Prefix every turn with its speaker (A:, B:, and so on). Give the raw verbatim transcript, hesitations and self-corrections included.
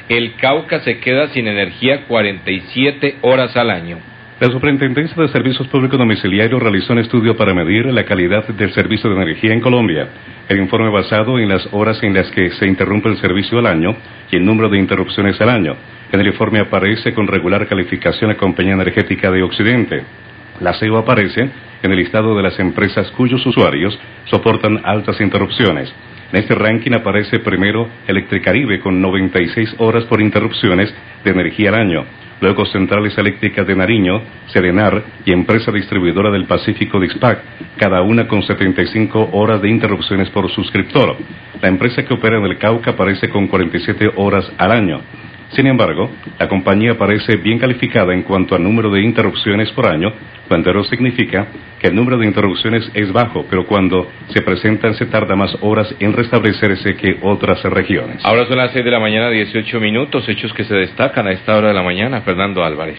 A: El Cauca se queda sin energía cuarenta y siete horas al año.
B: La Superintendencia de Servicios Públicos Domiciliarios realizó un estudio para medir la calidad del servicio de energía en Colombia. El informe basado en las horas en las que se interrumpe el servicio al año y el número de interrupciones al año. En el informe aparece con regular calificación la Compañía Energética de Occidente. La C E O aparece en el listado de las empresas cuyos usuarios soportan altas interrupciones. En este ranking aparece primero Electricaribe con noventa y seis horas por interrupciones de energía al año. Luego Centrales Eléctricas de Nariño, Serenar y Empresa Distribuidora del Pacífico Dixpac, cada una con setenta y cinco horas de interrupciones por suscriptor. La empresa que opera en el Cauca aparece con cuarenta y siete horas al año. Sin embargo, la compañía aparece bien calificada en cuanto al número de interrupciones por año, cuando eso significa que el número de interrupciones es bajo, pero cuando se presentan se tarda más horas en restablecerse que otras regiones.
A: Ahora son las seis de la mañana, dieciocho minutos, hechos que se destacan a esta hora de la mañana. Fernando Álvarez.